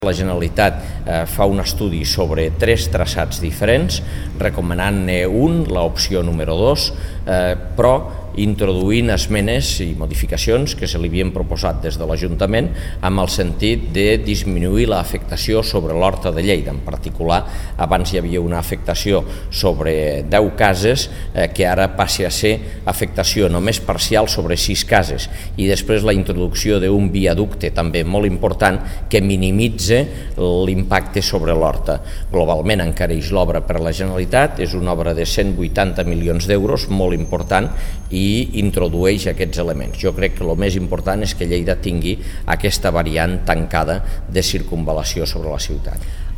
La Generalitat fa un estudi sobre 3 traçats diferents, recomanant-ne un, l'opció número 2, però introduint esmenes i modificacions que se li havien proposat des de l'Ajuntament amb el sentit de disminuir l'afectació sobre l'Horta de Lleida. En particular, abans hi havia una afectació sobre 10 cases que ara passi a ser afectació només parcial sobre 6 cases i després la introducció d'un viaducte també molt important que minimitza l'impacte sobre l'Horta. Globalment encareix l'obra per la Generalitat, és una obra de 180 milions d'euros, molt important, i introdueix aquests elements. Jo crec que el més important és que Lleida tingui aquesta variant tancada de circunvalació sobre la ciutat.